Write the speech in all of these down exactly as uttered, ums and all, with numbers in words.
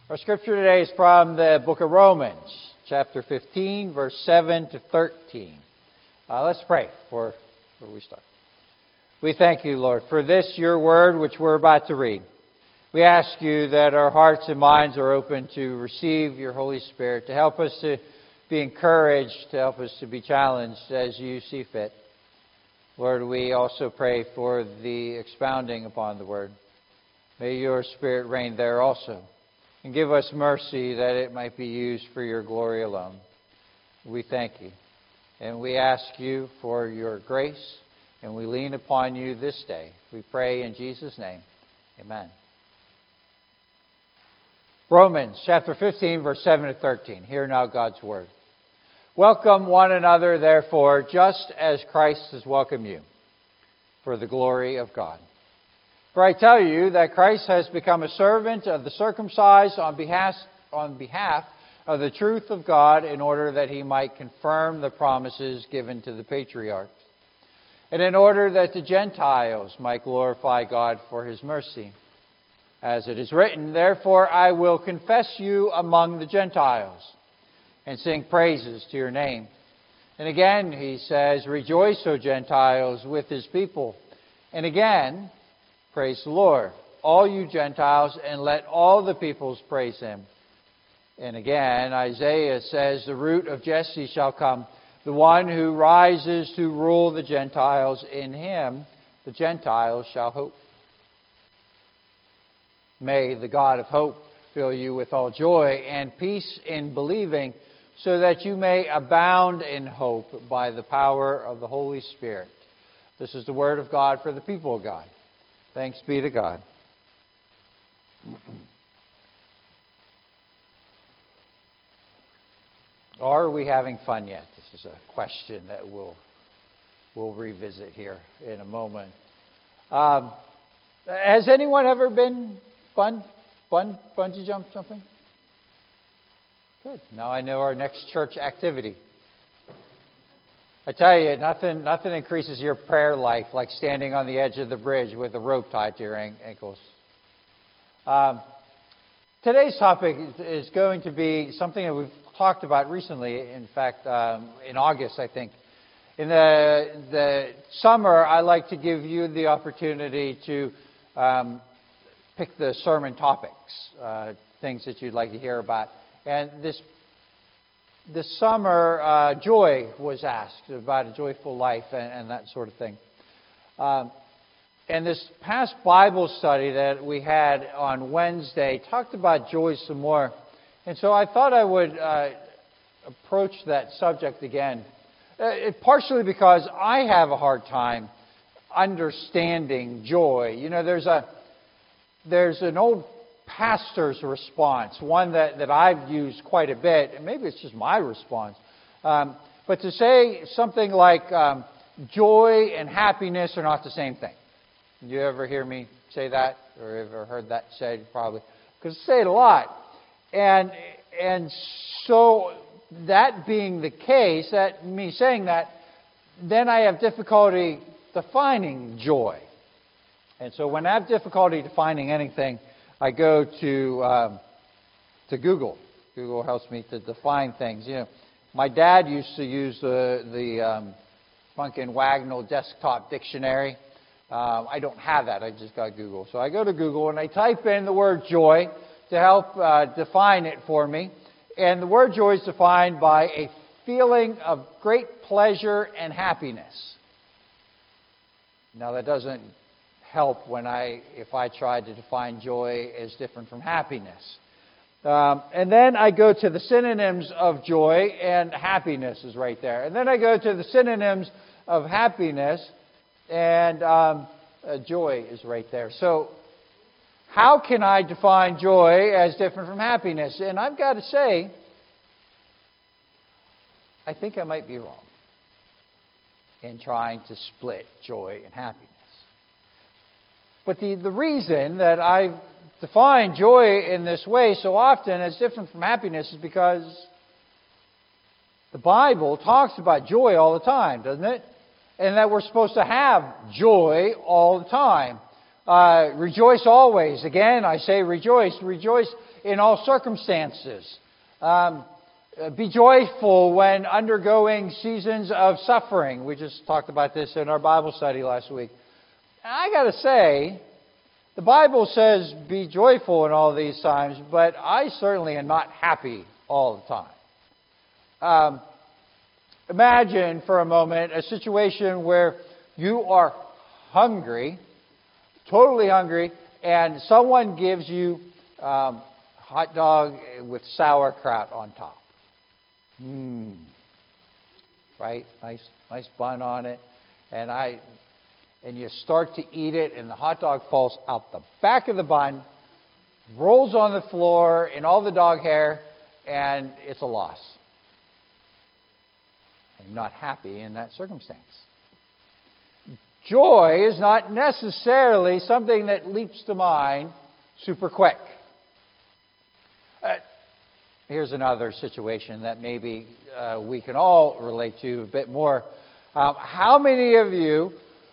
Our scripture today is from the book of Romans, chapter fifteen, verse seven to thirteen. Uh, let's pray before, before we start. We thank you, Lord, for this, your word, which we're about to read. We ask you that our hearts and minds are open to receive your Holy Spirit, to help us to be encouraged, to help us to be challenged as you see fit. Lord, we also pray for the expounding upon the word. May your Spirit reign there also. And give us mercy that it might be used for your glory alone. We thank you. And we ask you for your grace. And we lean upon you this day. We pray in Jesus' name. Amen. Romans chapter fifteen, verse seven to thirteen. Hear now God's word. Welcome one another, therefore, just as Christ has welcomed you, for the glory of God. For I tell you that Christ has become a servant of the circumcised on behalf, on behalf of the truth of God, in order that he might confirm the promises given to the patriarchs, and in order that the Gentiles might glorify God for his mercy. As it is written, therefore I will confess you among the Gentiles, and sing praises to your name. And again he says, rejoice, O Gentiles, with his people. And again, praise the Lord, all you Gentiles, and let all the peoples praise him. And again, Isaiah says, the root of Jesse shall come, the one who rises to rule the Gentiles. In him the Gentiles shall hope. May the God of hope fill you with all joy and peace in believing, so that you may abound in hope by the power of the Holy Spirit. This is the word of God for the people of God. Thanks be to God. Are we having fun yet? This is a question that we'll, we'll revisit here in a moment. Um, has anyone ever been fun, fun, bungee jump jumping? Good. Now I know our next church activity. I tell you, nothing nothing increases your prayer life like standing on the edge of the bridge with a rope tied to your ankles. Um, today's topic is going to be something that we've talked about recently. In fact, um, in August, I think. In the the summer, I like to give you the opportunity to um, pick the sermon topics, uh, things that you'd like to hear about. And this This summer, uh, joy was asked about a joyful life and, and that sort of thing. Um, and this past Bible study that we had on Wednesday talked about joy some more. And so I thought I would uh, approach that subject again, uh, it, partially because I have a hard time understanding joy. You know, there's a there's an old pastor's response, one that, that I've used quite a bit, and maybe it's just my response. Um, but to say something like um, joy and happiness are not the same thing. Did you ever hear me say that, or ever heard that said? Probably, because I say it a lot. And and so that being the case, that me saying that, then I have difficulty defining joy. And so when I have difficulty defining anything, I go to um, to Google. Google helps me to define things. You know, my dad used to use the the um, Funkin Wagnall desktop dictionary. Um, I don't have that. I just got Google. So I go to Google and I type in the word joy to help uh, define it for me. And the word joy is defined by a feeling of great pleasure and happiness. Now that doesn't help when I, if I try to define joy as different from happiness. Um, and then I go to the synonyms of joy, and happiness is right there. And then I go to the synonyms of happiness, and um, uh, joy is right there. So how can I define joy as different from happiness? And I've got to say, I think I might be wrong in trying to split joy and happiness. But the, the reason that I define joy in this way so often as different from happiness is because the Bible talks about joy all the time, doesn't it? And that we're supposed to have joy all the time. Uh, rejoice always. Again, I say rejoice. Rejoice in all circumstances. Um, be joyful when undergoing seasons of suffering. We just talked about this in our Bible study last week. And I got to say, the Bible says be joyful in all these times, but I certainly am not happy all the time. Um, imagine for a moment a situation where you are hungry, totally hungry, and someone gives you um, hot dog with sauerkraut on top. Mmm. Right? Nice, nice bun on it. And I, and you start to eat it, and the hot dog falls out the back of the bun, rolls on the floor in all the dog hair, and it's a loss. I'm not happy in that circumstance. Joy is not necessarily something that leaps to mind super quick. Uh, here's another situation that maybe uh, we can all relate to a bit more. Um, how many of you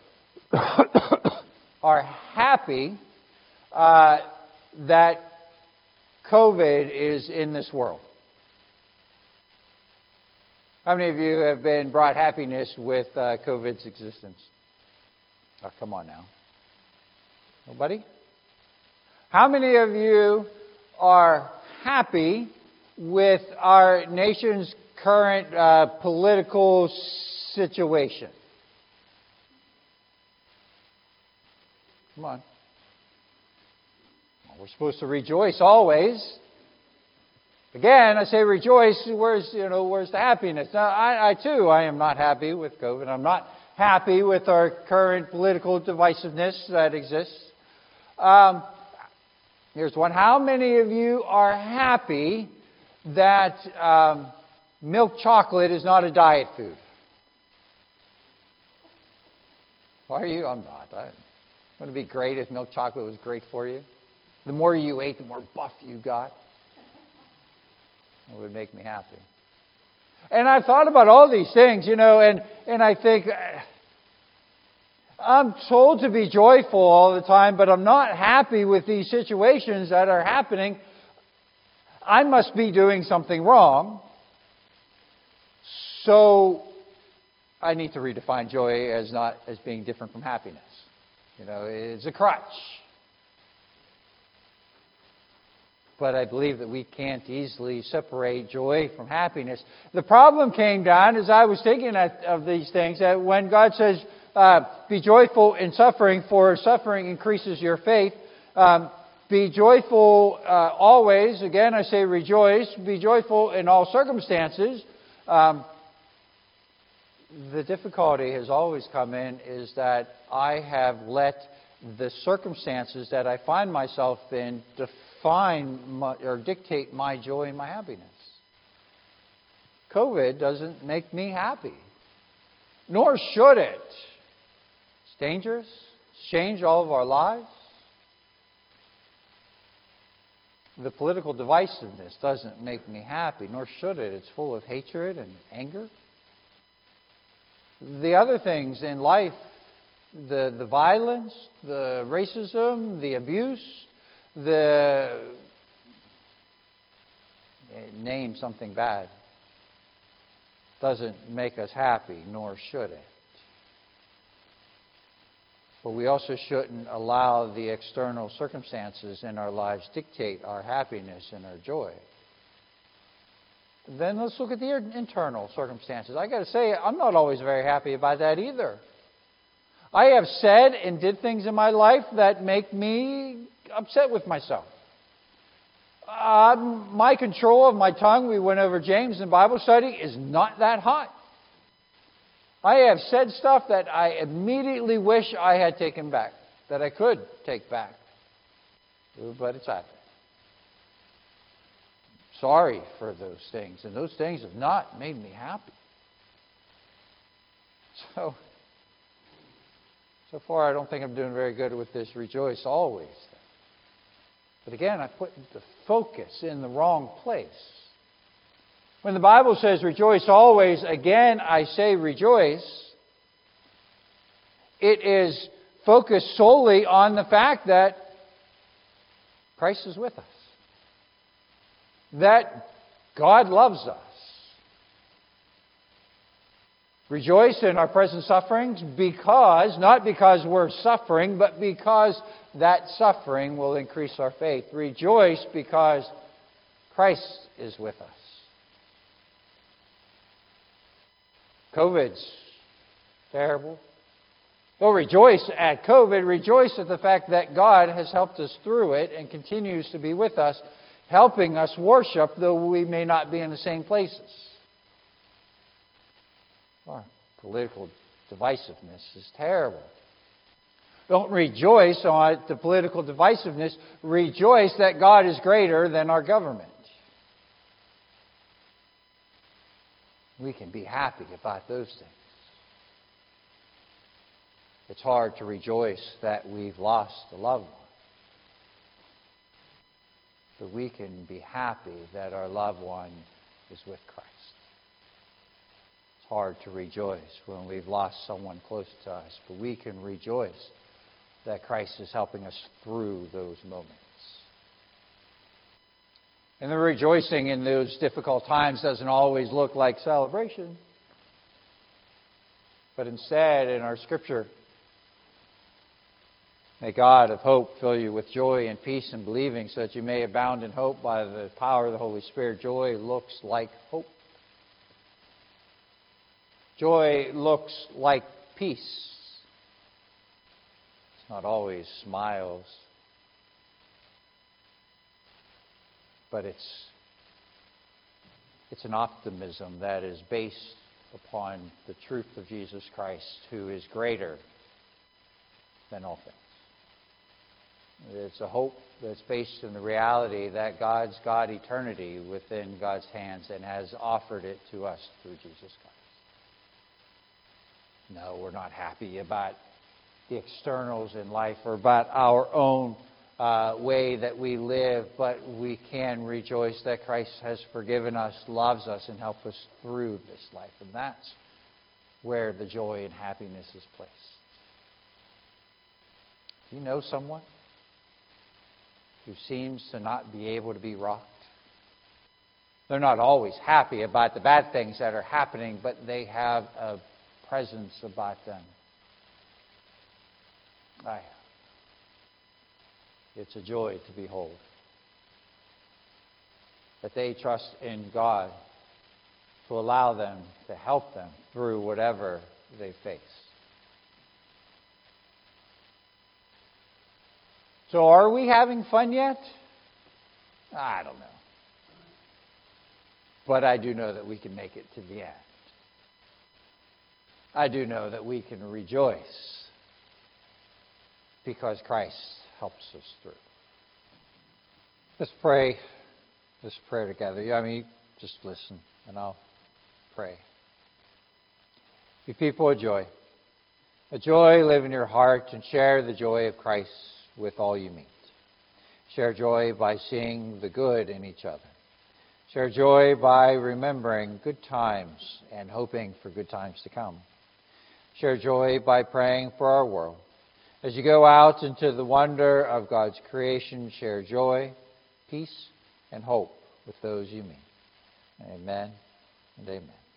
are happy uh, that COVID is in this world? How many of you have been brought happiness with uh, COVID's existence? Oh, come on now. Nobody? How many of you are happy with our nation's current uh, political situation? Come on. Well, we're supposed to rejoice always. Again, I say rejoice. Where's you know where's the happiness? Now, I, I too, I am not happy with COVID. I'm not happy with our current political divisiveness that exists. Um, here's one. How many of you are happy that um, milk chocolate is not a diet food? Why are you? I'm not. I, wouldn't it be great if milk chocolate was great for you? The more you ate, the more buff you got. It would make me happy. And I've thought about all these things, you know, and, and I think, I'm told to be joyful all the time, but I'm not happy with these situations that are happening. I must be doing something wrong. So I need to redefine joy as not as being different from happiness. You know, it's a crutch. But I believe that we can't easily separate joy from happiness. The problem came down as I was thinking of these things, that when God says, uh, be joyful in suffering, for suffering increases your faith. Um, be joyful uh, always. Again, I say rejoice. Be joyful in all circumstances. Um, the difficulty has always come in is that I have let the circumstances that I find myself in define my, or dictate my joy and my happiness. COVID doesn't make me happy, nor should it. It's dangerous. It's changed all of our lives. The political divisiveness doesn't make me happy, nor should it. It's full of hatred and anger. The other things in life, the, the violence, the racism, the abuse, the name something bad, doesn't make us happy, nor should it. But we also shouldn't allow the external circumstances in our lives dictate our happiness and our joy. Then let's look at the internal circumstances. I got to say, I'm not always very happy about that either. I have said and did things in my life that make me upset with myself. Uh, my control of my tongue, we went over James in Bible study, is not that hot. I have said stuff that I immediately wish I had taken back, that I could take back. But it's happened. Sorry for those things, and those things have not made me happy. So, so far I don't think I'm doing very good with this rejoice always. But again, I put the focus in the wrong place. When the Bible says rejoice always, again I say rejoice, it is focus solely on the fact that Christ is with us. That God loves us. Rejoice in our present sufferings because, not because we're suffering, but because that suffering will increase our faith. Rejoice because Christ is with us. COVID's terrible. Don't rejoice at COVID. Rejoice at the fact that God has helped us through it and continues to be with us, helping us worship, though we may not be in the same places. Our political divisiveness is terrible. Don't rejoice on the political divisiveness. Rejoice that God is greater than our government. We can be happy about those things. It's hard to rejoice that we've lost a loved one. But we can be happy that our loved one is with Christ. It's hard to rejoice when we've lost someone close to us, but we can rejoice that Christ is helping us through those moments. And the rejoicing in those difficult times doesn't always look like celebration. But instead, in our Scripture, may God of hope fill you with joy and peace in believing, so that you may abound in hope by the power of the Holy Spirit. Joy looks like hope. Joy looks like peace. It's not always smiles, but it's it's an optimism that is based upon the truth of Jesus Christ, who is greater than all things. It's a hope that's based in the reality that God's got eternity within God's hands and has offered it to us through Jesus Christ. No, we're not happy about the externals in life or about our own uh, way that we live, but we can rejoice that Christ has forgiven us, loves us, and helped us through this life. And that's where the joy and happiness is placed. Do you know someone who seems to not be able to be rocked? They're not always happy about the bad things that are happening, but they have a presence about them. I, it's a joy to behold that they trust in God to allow them, to help them through whatever they face. So are we having fun yet? I don't know. But I do know that we can make it to the end. I do know that we can rejoice because Christ helps us through. Let's pray this prayer together. I mean, just listen and I'll pray. You people of joy. A joy live in your heart and share the joy of Christ with all you meet. Share joy by seeing the good in each other. Share joy by remembering good times and hoping for good times to come. Share joy by praying for our world. As you go out into the wonder of God's creation, share joy, peace, and hope with those you meet. Amen and amen.